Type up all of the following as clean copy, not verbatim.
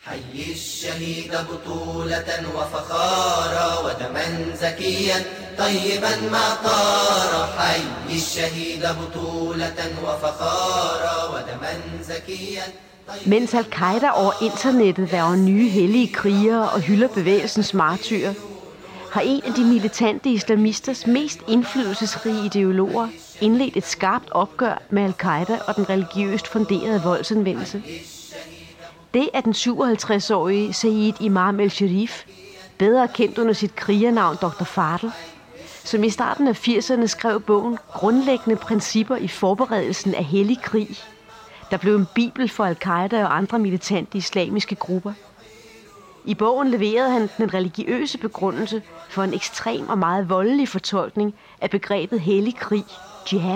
حي الشهيد بطولة وفخارا ودما زكيا طيبا ما طار حي الشهيد بطولة وفخارا ودما زكيا. Mens al-Qaida over internettet værger nye hellige krigere og hylder bevægelsens martyrer, har en af de militante islamisters mest indflydelsesrige ideologer indledt et skarpt opgør med al-Qaida og den religiøst funderede voldsanvendelse. Det er den 57-årige Sayyid Imam el-Sharif, bedre kendt under sit krigernavn Dr. Fadl, som i starten af 80'erne skrev bogen Grundlæggende principper i forberedelsen af hellig krig, der blev en bibel for al-Qaida og andre militante islamiske grupper. I bogen leverede han den religiøse begrundelse for en ekstrem og meget voldelig fortolkning af begrebet hellig krig, jihad.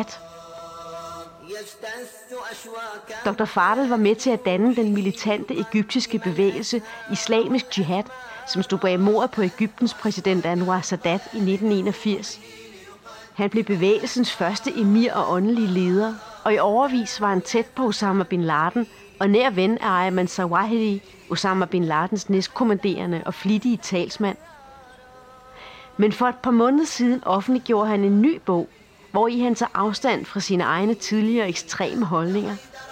Dr. Fadl var med til at danne den militante egyptiske bevægelse Islamisk Jihad, som stod bag mordet på Egyptens præsident Anwar Sadat i 1981. Han blev bevægelsens første emir og åndelige leder, og i overvis var han tæt på Osama bin Laden og nær ven af Ayman Zawahiri, Osama bin Ladens næstkommanderende og flittige talsmand. Men for et par måneder siden offentliggjorde han en ny bog, hvori han tager afstand fra sine egne tidligere ekstreme holdninger.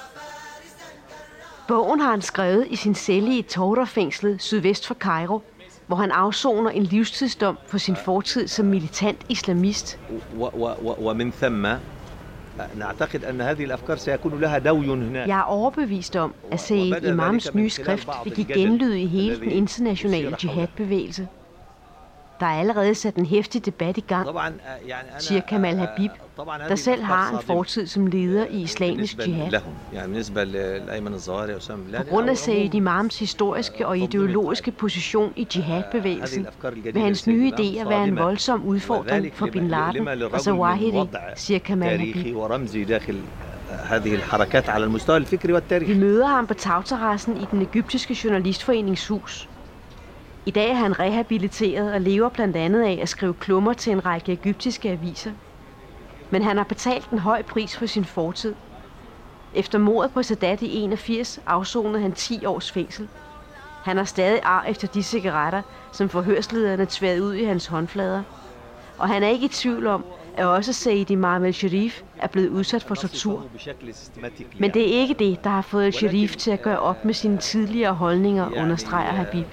Bogen har han skrevet i sin celle i Tawra-fængslet sydvest for Kairo, hvor han afsoner en livstidsdom for sin fortid som militant islamist. Jeg er overbevist om, at Sayyid Imams nye skrift vil give genlyd i hele den internationale jihadbevægelse. Der er allerede sat en heftig debat i gang, siger Kamal Habib, der selv har en fortid som leder i islamisk jihad. På grund af Sayyid Imams historiske og ideologiske position i jihadbevægelsen, vil hans nye idéer være en voldsom udfordring for bin Laden og Zawahiri, siger Kamal Habib. Vi møder ham på tagterrassen i den egyptiske journalistforenings hus. I dag er han rehabiliteret og lever blandt andet af at skrive klummer til en række egyptiske aviser. Men han har betalt en høj pris for sin fortid. Efter mordet på Sadat i 81 afsonede han 10 års fængsel. Han har stadig ar efter de cigaretter, som forhørslederne tværede ud i hans håndflader. Og han er ikke i tvivl om, at også Sayyid Imam el-Sharif er blevet udsat for tortur. Men det er ikke det, der har fået el-Sharif til at gøre op med sine tidligere holdninger, understreger Habib.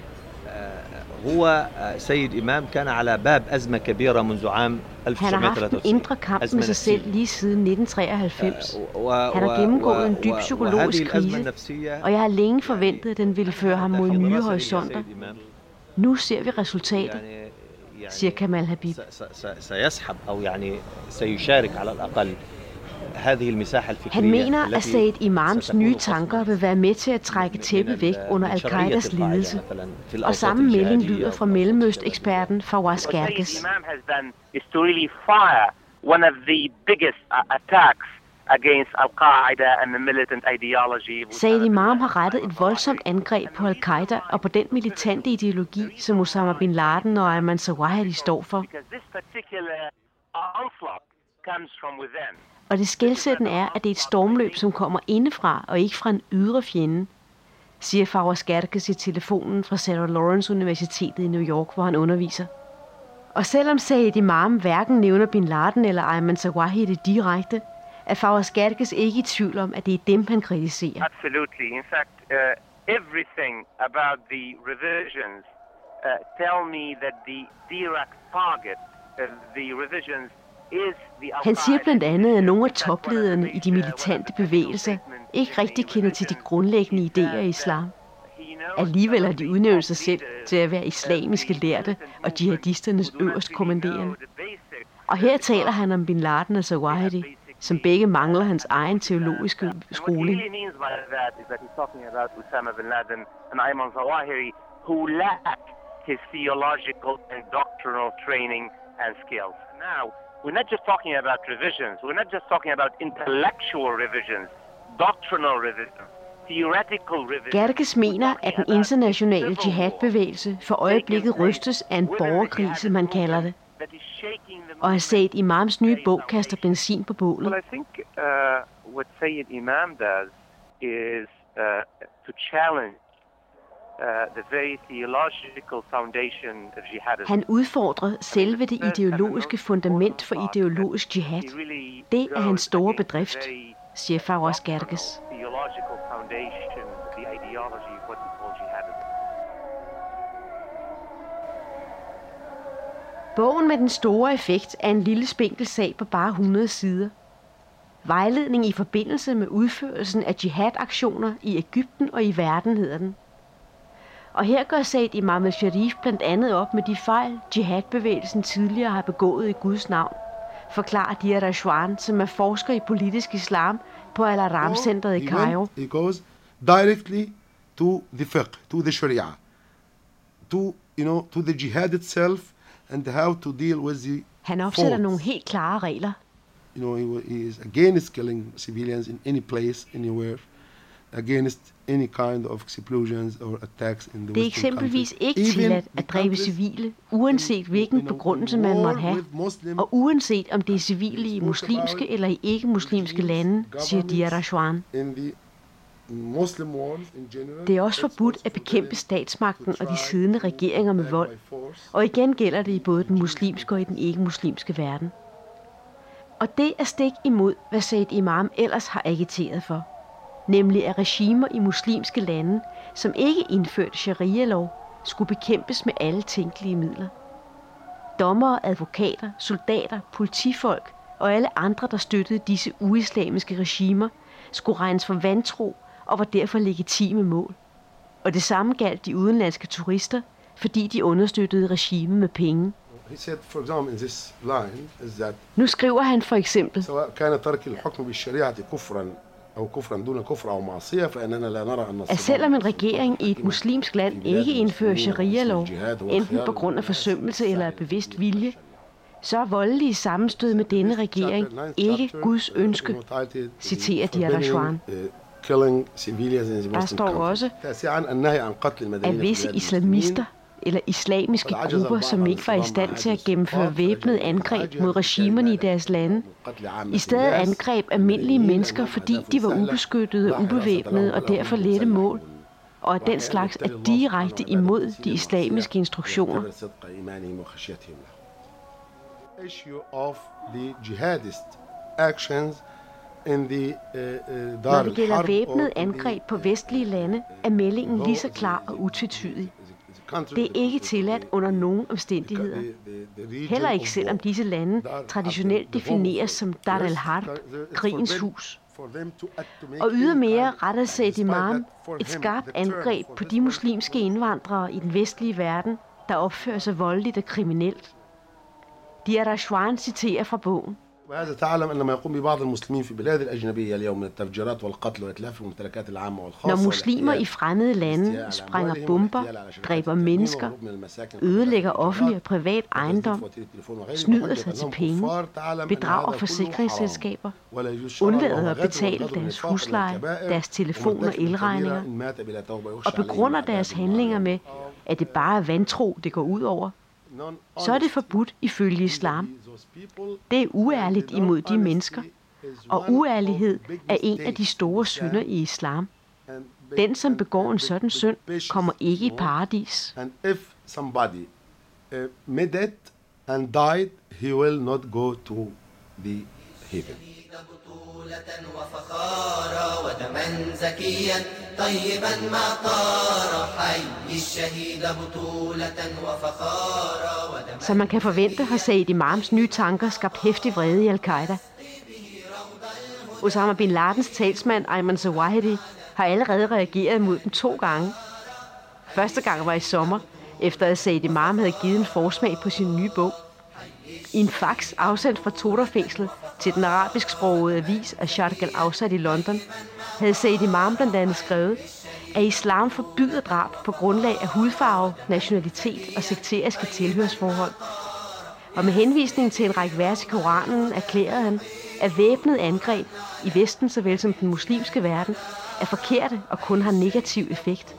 Han har haft en indre kamp med sig selv lige siden 1993. Han har gennemgået en dyb psykologisk krise, og jeg har længe forventet, at den ville føre ham mod nye horisonter. Nu ser vi resultatet, siger Kamal Habib. Han mener, at Sayyid Imams nye tanker vil være med til at trække tæppet væk under al-Qaidas ledelse. Og samme melding lyder fra Mellemøst-eksperten Fawaz Gerges. Sayyid Imam har rettet et voldsomt angreb på al-Qaida og på den militante ideologi, som Osama bin Laden og Ayman Zawahiri står for. Og det skelsættende er, at det er et stormløb, som kommer indefra og ikke fra en ydre fjende, siger Fawaz Gerges i telefonen fra Sarah Lawrence Universitetet i New York, hvor han underviser. Og selvom Sayyid Imam hverken nævner bin Laden eller Ayman Zawahiri direkte, er Fawaz Gerges ikke i tvivl om, at det er dem, han kritiserer. Absolutely. In fact, everything about the revisions tell me that the direct target of the revisions. Han siger blandt andet, at nogle af toplederne i de militante bevægelser ikke rigtig kender til de grundlæggende idéer i islam. Alligevel har de udnævnt sig selv til at være islamiske lærte og jihadisternes øverst kommanderende. Og her taler han om bin Laden og Zawahiri, som begge mangler hans egen teologiske skoling. We're not just talking about revisions. We're not just talking about intellectual revisions, doctrinal revisions, theoretical revisions. Gerges mener, at den internationale jihadbevægelse for øjeblikket rystes af en borgerkrig, som man kalder det. Og at Sayyid Imams nye bog kaster benzin på bålet. Well, I think what Sayyid Imam does is to challenge the very theological foundation of jihadism. Han udfordrer selve det ideologiske fundament for ideologisk jihad. Det er hans store bedrift, siger Faraz Gerges. Theological foundation of the ideology of what we call jihadism. Bogen med den store effekt er en lille spinkel sag på bare 100 sider. Vejledning i forbindelse med udførelsen af jihad-aktioner i Egypten og i verden hedder den. Og her gør Said Imam al-Sharif blandt andet op med de fejl, jihadbevægelsen tidligere har begået i Guds navn, forklarer Dia Rashwan, som er forsker i politisk islam på Al-Aram-centret i Cairo. He goes directly to the fiqh, to the sharia, to the jihad itself and how to deal with the Han opsætter nogle helt klare regler. He is against killing civilians in any place, anywhere, against any kind of explosions or attacks in the Det er eksempelvis ikke tilladt at dræbe civile, uanset hvilken begrundelse man måtte have, og uanset om det er civile i muslimske eller i ikke-muslimske lande, siger Dia Rashwan. Det er også forbudt at bekæmpe statsmagten og de siddende regeringer med vold, og igen gælder det i både den muslimske og i den ikke-muslimske verden. Og det er stik imod, hvad Said Imam ellers har agiteret for, nemlig at regimer i muslimske lande, som ikke indførte sharia-lov, skulle bekæmpes med alle tænkelige midler. Dommere, advokater, soldater, politifolk og alle andre, der støttede disse uislamiske regimer, skulle regnes for vantro og var derfor legitime mål. Og det samme galt de udenlandske turister, fordi de understøttede regimet med penge. He said, for example, in this line, is that Nu skriver han for eksempel, at selvom en regering i et muslimsk land ikke indfører sharia-lov, enten på grund af forsømmelse eller af bevidst vilje, så er voldelige sammenstød med denne regering ikke Guds ønske, citerer Dia Rashwan. Der står også, at visse islamister eller islamiske grupper, som ikke var i stand til at gennemføre væbnede angreb mod regimerne i deres lande, i stedet angreb almindelige mennesker, fordi de var ubeskyttede og ubevæbnede og derfor lette mål, og at den slags er direkte imod de islamiske instruktioner. Når det gælder væbnede angreb på vestlige lande, er meldingen lige så klar og utvetydig. Det er ikke tilladt under nogen omstændigheder. Heller ikke selvom disse lande traditionelt defineres som Dar al-Harb, krigens hus. Og ydermere retter Said Imam et skarpt angreb på de muslimske indvandrere i den vestlige verden, der opfører sig voldeligt og kriminelt. Dia Rashwan citerer fra bogen. وهذا تعلم أن ما يقوم ببعض المسلمين في البلاد الأجنبية اليوم من التفجيرات والقتل وإتلاف الممتلكات العامة والخاصة. Når muslimer i fremmede lande sprænger bomber, dræber mennesker, ødelægger offentlig og privat ejendom, snyder sig til penge, bedrager forsikringsselskaber, undlader at betale deres husleje, deres telefon- og elregninger, og begrunder deres handlinger med, at det bare er vantro, det går ud over, så er det forbudt ifølge islam. Det er uærligt imod de mennesker, og uærlighed er en af de store synder i islam. Den, som begår en sådan synd, kommer ikke i paradis. And if somebody made it and died, he will not go to the heaven. وفخارا ودما زكيا طيبا ما طار حي الشهيد بطولة وفخارا ودما. Som man kan forvente, har Said Imams nye tanker skabt heftig vrede i al-Qaida. Osama bin Ladens talsmand Ayman Zawahiri har allerede reageret mod dem 2 gange. Første gang var i sommer, efter at Said Imam havde givet en forsmag på sin nye bog. I en fax afsendt fra Toda-fængslet til den arabisk-sprogede avis Asharq al-Awsat i London, havde Said Imam blandt andet skrevet, at islam forbyder drab på grundlag af hudfarve, nationalitet og sekteriske tilhørsforhold. Og med henvisning til en række vers i Koranen erklærede han, at væbnet angreb i Vesten såvel som den muslimske verden er forkerte og kun har negativ effekt.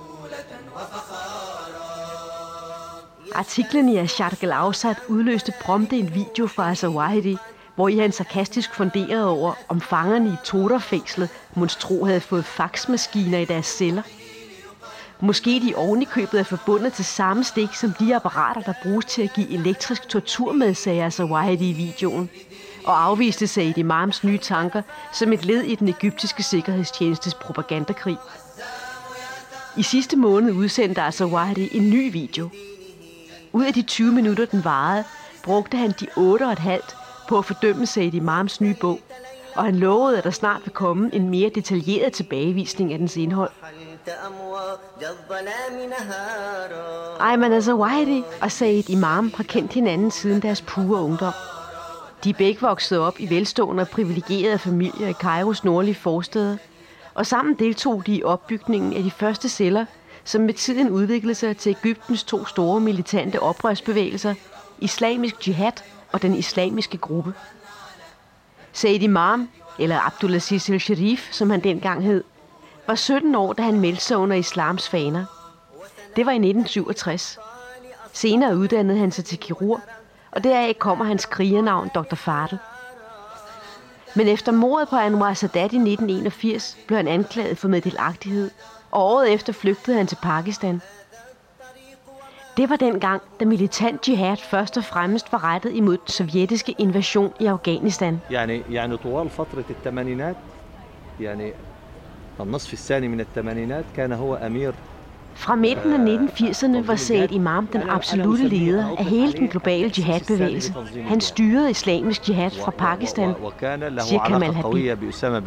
Artiklen i Asharq al-Awsat udløste prompte en video fra Zawahiri, hvor i han sarkastisk funderede over, om fangerne i Toda-fængslet monstro havde fået faxmaskiner i deres celler. Måske de ovenikøbet er forbundet til samme stik som de apparater, der bruges til at give elektrisk tortur med, sagde Zawahiri i videoen, og afviste Said Imams nye tanker som et led i den egyptiske sikkerhedstjenestes propagandakrig. I sidste måned udsendte Zawahiri en ny video. Ud af de 20 minutter, den varede, brugte han de 8,5 på at fordømme Said Imams nye bog, og han lovede, at der snart vil komme en mere detaljeret tilbagevisning af dens indhold. Ayman Zawahiri og Said Imam har kendt hinanden siden deres pure ungdom. De er begge vokset op i velstående og privilegerede familier i Kairos nordlige forstæder, og sammen deltog de i opbygningen af de første celler, som med tiden udviklede sig til Egyptens 2 store militante oprørsbevægelser, Islamisk Jihad og den islamiske gruppe. Said Imam, eller Abdulaziz el-Sharif, som han dengang hed, var 17 år, da han meldte sig under islams faner. Det var i 1967. Senere uddannede han sig til kirurg, og deraf kommer hans krigernavn Dr. Fadel. Men efter mordet på Anwar Sadat i 1981 blev han anklaget for meddelagtighed, og året efter flygtede han til Pakistan. Det var dengang, da militant jihad først og fremmest var rettet imod den sovjetiske invasion i Afghanistan. يعني طوال فترة الثمانينات يعني النصف الثاني من الثمانينات كان هو أمير. Fra midten af 1980'erne var Said Imam den absolutte leder af hele den globale jihadbevægelse. Han styrede islamisk jihad fra Pakistan, siger Kamal Habib.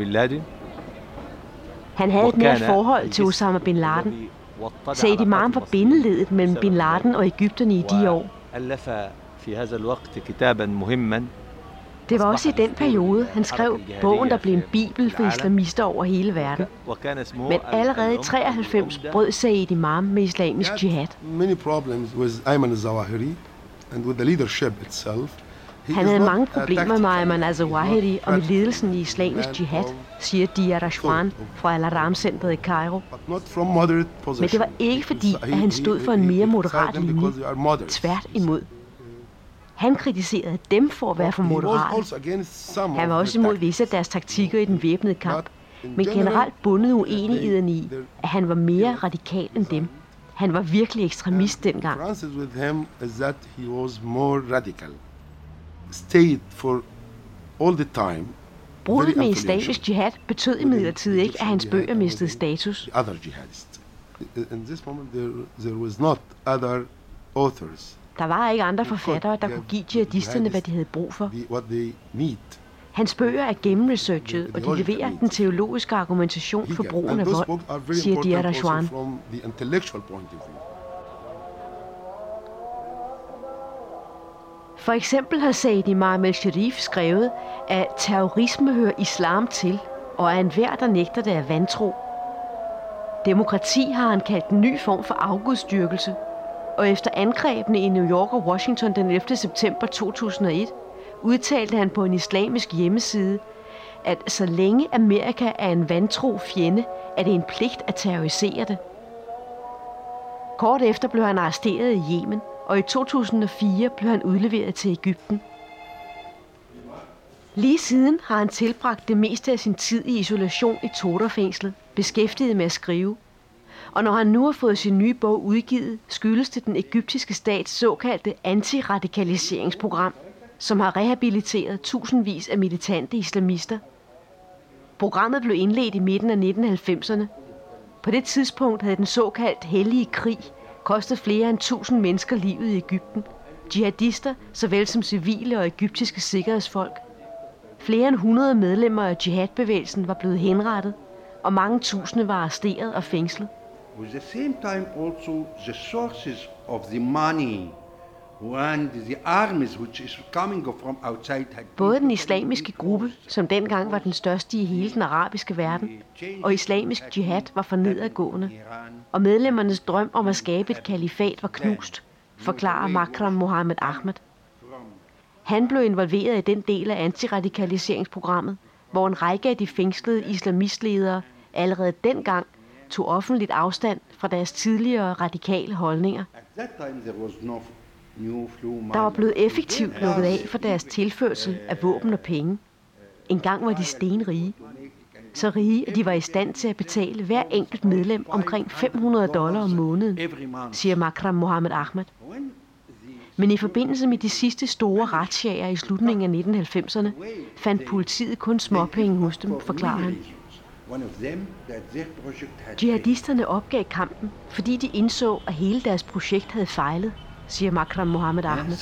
Han havde et nært forhold til Osama bin Laden. Said Imam var bindeledet mellem bin Laden og Egypterne i de år. Det var også i den periode, han skrev bogen, der blev en bibel for islamister over hele verden. Men allerede i 93 brød Said Imam med islamisk jihad. Many problems with Ayman Zawahiri and with the leadership itself. Han havde mange problemer med Ayman Zawahiri og med ledelsen i islamisk jihad, siger Dia Rashwan fra Al-Aram-centret i Kairo. Men det var ikke fordi, at han stod for en mere moderat linje. Tværtimod. Han kritiserede dem for at være for moderate. Han var også imod visse af deres taktikker i den væbnede kamp, men generelt bundet uenigheden i, at han var mere radikal end dem. Han var virkelig ekstremist dengang. Bruddet med islamisk jihad betød imidlertid ikke, at hans bøger mistede status. Der var ikke andre forfattere, der kunne give jihadisterne, hvad de havde brug for. Hans bøger er gennemresearchet, og de leverer den teologiske argumentation for brugen af vold, siger Dia Rashwan. For eksempel har Said Imam el-Sharif skrevet, at terrorisme hører islam til, og at enhver, der nægter det, er vantro. Demokrati har han kaldt en ny form for afgudstyrkelse, og efter angrebene i New York og Washington den 11. september 2001, udtalte han på en islamisk hjemmeside, at så længe Amerika er en vantro fjende, er det en pligt at terrorisere det. Kort efter blev han arresteret i Yemen, og i 2004 blev han udleveret til Egypten. Lige siden har han tilbragt det meste af sin tid i isolation i Toder-fængslet, beskæftiget med at skrive. Og når han nu har fået sin nye bog udgivet, skyldes det den egyptiske stats såkaldte antiradikaliseringsprogram, som har rehabiliteret tusindvis af militante islamister. Programmet blev indledt i midten af 1990'erne. På det tidspunkt havde den såkaldt hellige krig kostet flere end 1000 mennesker livet i Egypten. Jihadister, såvel som civile og egyptiske sikkerhedsfolk. Flere end 100 medlemmer af jihadbevægelsen var blevet henrettet, og mange tusinde var arresteret og fængslet. At the same time also the sources of the money and the armies which is coming from outside. Både den islamiske gruppe, som dengang var den største i hele den arabiske verden, og islamisk jihad var for nedadgående, og medlemmernes drøm om at skabe et kalifat var knust, forklarer Makram Mohammed Ahmed. Han blev involveret i den del af antiradikaliseringsprogrammet, hvor en række af de fængslede islamistledere allerede dengang tog offentligt afstand fra deres tidligere radikale holdninger. Der var blevet effektivt lukket af for deres tilførsel af våben og penge. En gang var de stenrige. så rige, at de var i stand til at betale hver enkelt medlem omkring $500 om måneden, siger Makram Mohammed Ahmed. Men i forbindelse med de sidste store retssager i slutningen af 1990'erne, fandt politiet kun småpenge hos dem, forklarer han. Jihadisterne opgav kampen, fordi de indså, at hele deres projekt havde fejlet, siger Makram Mohammed Ahmed.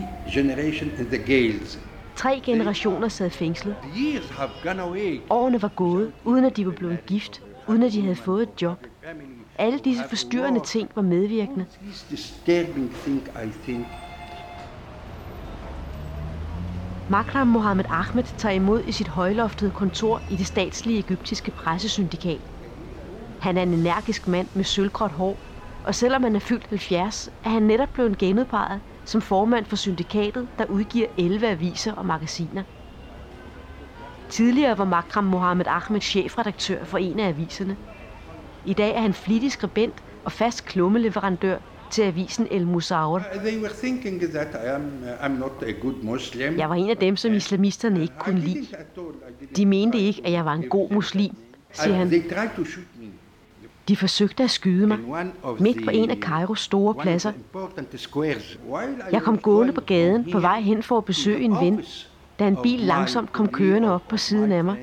3 generationer sad fængslet. Årene var gået, uden at de var blevet gift, uden at de havde fået et job. Alle disse forstyrrende ting var medvirkende. Makram Mohammed Ahmed tager imod i sit højloftede kontor i det statslige egyptiske pressesyndikat. Han er en energisk mand med sølvgråt hår, og selvom han er fyldt 70, er han netop blevet genudpeget som formand for syndikatet, der udgiver 11 aviser og magasiner. Tidligere var Makram Mohammed Ahmed chefredaktør for en af aviserne. I dag er han flittig skribent og fast klummeleverandør til avisen El Musawir. Jeg var en af dem, som islamisterne ikke kunne lide. De mente ikke, at jeg var en god muslim, siger han. De forsøgte at skyde mig midt på en af Kairos store pladser. Jeg kom gående på gaden på vej hen for at besøge en ven, da en bil langsomt kom kørende op på siden af mig.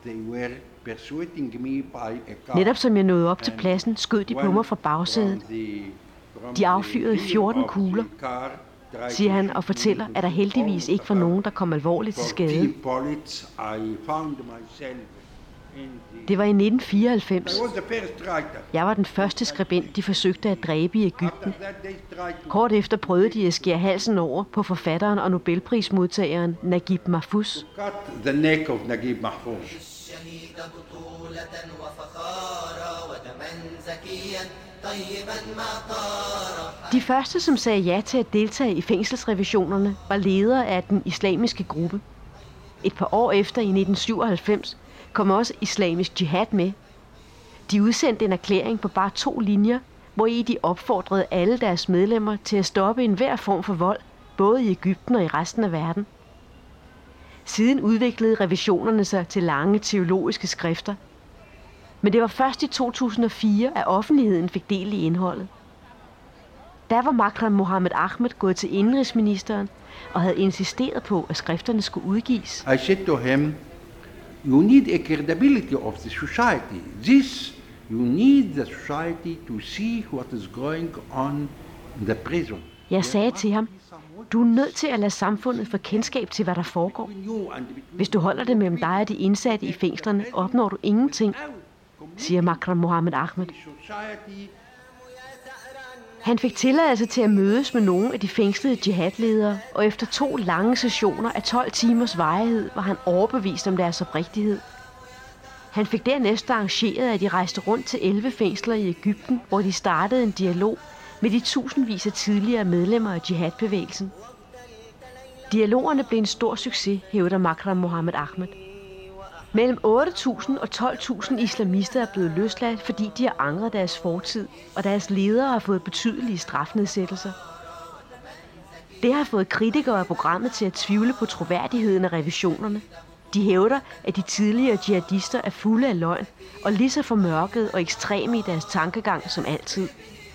Netop som jeg nåede op til pladsen, skød de på mig fra bagsædet. De affyrede 14 kugler, siger han og fortæller, at der heldigvis ikke var nogen, der kom alvorligt til skade. Det var i 1994. Jeg var den første skribent, de forsøgte at dræbe i Egypten. Kort efter prøvede de at skære halsen over på forfatteren og Nobelprismodtageren Naguib Mahfouz. De første, som sagde ja til at deltage i fængselsrevisionerne, var ledere af den islamiske gruppe. Et par år efter, i 1997, kom også Islamisk Jihad med. De udsendte en erklæring på bare 2 linjer, hvori de opfordrede alle deres medlemmer til at stoppe enhver form for vold, både i Egypten og i resten af verden. Siden udviklede revisionerne sig til lange teologiske skrifter. Men det var først i 2004, at offentligheden fik del i indholdet. Der var Makram Mohammed Ahmed gået til indenrigsministeren og havde insisteret på, at skrifterne skulle udgives. I said to him, you need a credibility of the society. You need the society to see what is going on in the prison. Jeg sagde til ham, du er nødt til at lade samfundet få kendskab til, hvad der foregår. Hvis du holder det mellem dig og de indsatte i fængslerne, opnår du ingenting, siger Makram Mohammed Ahmed. Han fik tilladelse til at mødes med nogle af de fængslede jihadledere, og efter 2 lange sessioner af 12 timers varighed var han overbevist om deres oprigtighed. Han fik dernæst arrangeret, at de rejste rundt til 11 fængsler i Egypten, hvor de startede en dialog med de tusindvis af tidligere medlemmer af jihadbevægelsen. Dialogerne blev en stor succes, hævder Makram Mohammed Ahmed. Mellem 8.000 og 12.000 islamister er blevet løsladt, fordi de har angret deres fortid, og deres ledere har fået betydelige strafnedsættelser. Det har fået kritikere af programmet til at tvivle på troværdigheden af revisionerne. De hævder, at de tidligere jihadister er fulde af løgn og lige så formørkede og ekstreme i deres tankegang som altid.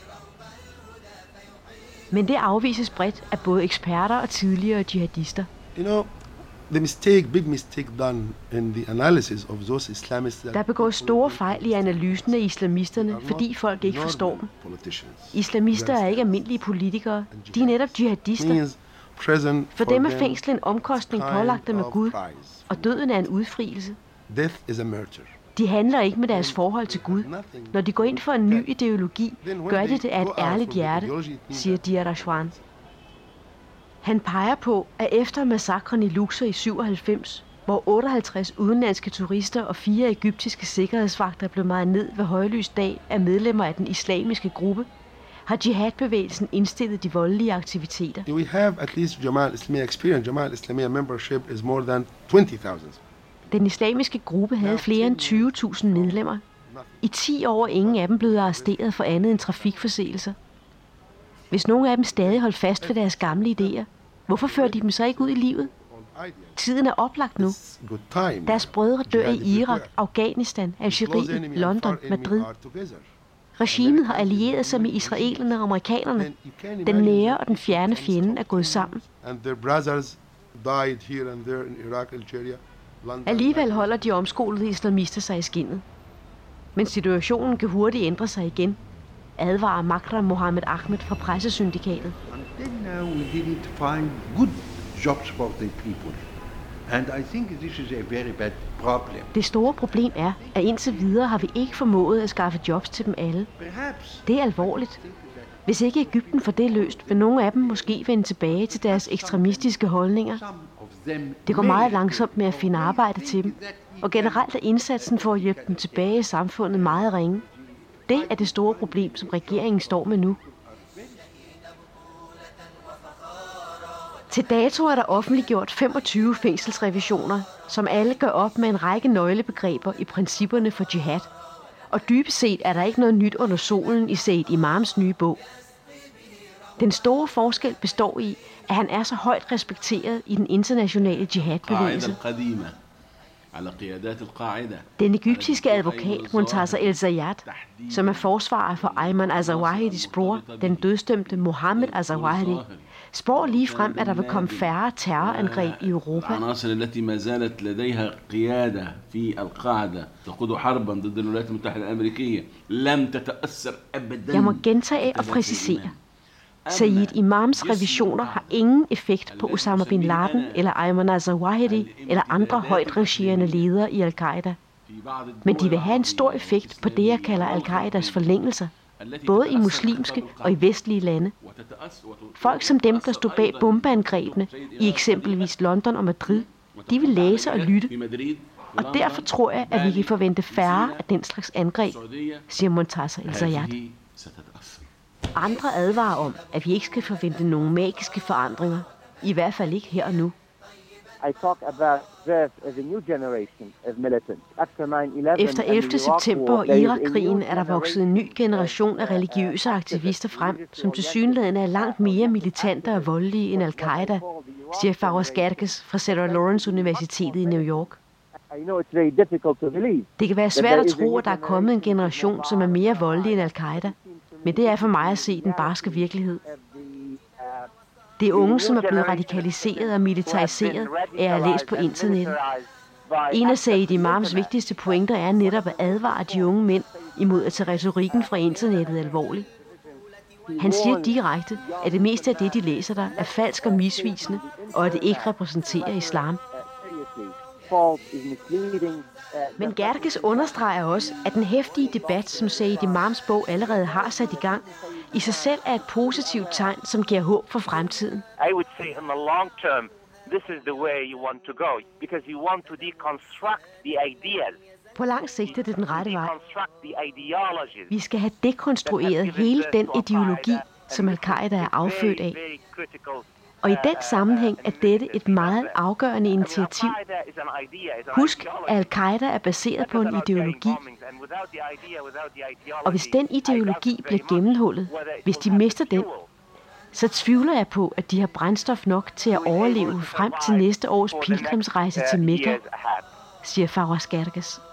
Men det afvises bredt af både eksperter og tidligere jihadister. You know, big mistake done in the analysis of those Islamists. Der begås store fejl i analysen af islamisterne, fordi folk ikke forstår dem. Islamister er ikke almindelige politikere. De er netop jihadister. For dem er fængsel en omkostning pålagt dem af Gud, og døden er en udfrielse. De handler ikke med deres forhold til Gud. Når de går ind for en ny ideologi, gør de det af et ærligt hjerte, siger Dia Rashwan. Han peger på, at efter massakren i Luxor i 97, hvor 58 udenlandske turister og 4 egyptiske sikkerhedsvagter blev mejet ned ved højlys dag af medlemmer af den islamiske gruppe, har jihadbevægelsen indstillet de voldelige aktiviteter. We have at least Jamal Islamiyya experience. Jamal Islamiyya membership is more than 20,000. Den islamiske gruppe havde flere end 20.000 medlemmer. I 10 år er ingen af dem blevet arresteret for andet end trafikforseelser. Hvis nogle af dem stadig holdt fast ved deres gamle idéer, hvorfor fører de dem så ikke ud i livet? Tiden er oplagt nu. It's good time. Deres brødre dør Jihad is i Irak, everywhere. Afghanistan, Close Algeriet, enemy and London, far enemy Madrid. are together. Regimet har allieret sig med israelerne og amerikanerne. Then you can Den imagine nære that og den fjerne fjende er gået sammen. And their brothers died here and there in Iraq, Algeria, London. Alligevel holder de omskolede islamister sig i skindet. Men situationen kan hurtigt ændre sig igen, advarer Makram Mohammed Ahmed fra Pressesyndikatet. Until now, we didn't find good jobs for the people. And I think this is a very bad problem. Det store problem er, at indtil videre har vi ikke formået at skaffe jobs til dem alle. Perhaps Det er alvorligt. Hvis ikke Egypten får det løst, vil nogle af dem måske vende tilbage til deres ekstremistiske holdninger. some of them Det går may meget langsomt med at finde arbejde til dem, og generelt er indsatsen for at hjælpe dem tilbage i samfundet meget ringe. Det er det store problem, som regeringen står med nu. Til dato er der offentliggjort 25 fængselsrevisioner, som alle gør op med en række nøglebegreber i principperne for jihad. Og dybest set er der ikke noget nyt under solen i Said Imams nye bog. Den store forskel består i, at han er så højt respekteret i den internationale jihadbevægelse. Den egyptiske advokat Montaza El-Zayat, som er forsvarer for Ayman Azawahidis bror, den dødsdømte Mohammed Azawahidi, spår lige frem, at der vil komme færre terrorangreb i Europa. العناصر التي ما زالت لديها قيادة في القاعدة تقود حربا ضد الولايات المتحدة الأمريكية لم تتأثر أبدا. Jeg må gentage og præcisere. Said Imams revisioner har ingen effekt på Osama bin Laden eller Ayman Azawahidi eller andre højt rangerende ledere i al-Qaida. Men de vil have en stor effekt på det, jeg kalder al-Qaidas forlængelser, både i muslimske og i vestlige lande. Folk som dem, der stod bag bombeangrebene i eksempelvis London og Madrid, de vil læse og lytte. Og derfor tror jeg, at vi kan forvente færre af den slags angreb, siger Montaza El-Zayat. Andre advarer om, at vi ikke skal forvente nogle magiske forandringer. I hvert fald ikke her og nu. I talk about this as a new generation of militants. After 9/11 Efter 11. september og Irak-krigen er der vokset en ny generation af religiøse aktivister frem, som tilsyneladende er langt mere militante og voldelige end al-Qaida, siger Fawaz Gerges fra Sarah Lawrence Universitetet i New York. I know it's very difficult to believe. Det kan være svært at tro, at der er kommet en generation, som er mere voldelig end al-Qaida, men det er for mig at se den barske virkelighed. Det er unge, som er blevet radikaliseret og militariseret, er jeg læst på internettet. En af Said Imams vigtigste pointer er netop at advare de unge mænd imod at tage retorikken fra internettet alvorligt. Han siger direkte, at det meste af det, de læser der, er falsk og misvisende, og at det ikke repræsenterer islam. Men Gerges understreger også, at den heftige debat, som Said Imams bog allerede har sat i gang, i sig selv er et positivt tegn, som giver håb for fremtiden. I would say in the long term, this is the way you want to go, because you want to deconstruct the ideas. På lang sigt er det den rette vej. Deconstruct the ideologies. Vi skal have dekonstrueret hele den ideologi, som al-Qaida er affødt af. Og i den sammenhæng er dette et meget afgørende initiativ. Husk, at al-Qaida er baseret på en ideologi. Og hvis den ideologi bliver gennemhullet, hvis de mister den, så tvivler jeg på, at de har brændstof nok til at overleve frem til næste års pilgrimsrejse til Mekka, siger Fawaz Gerges.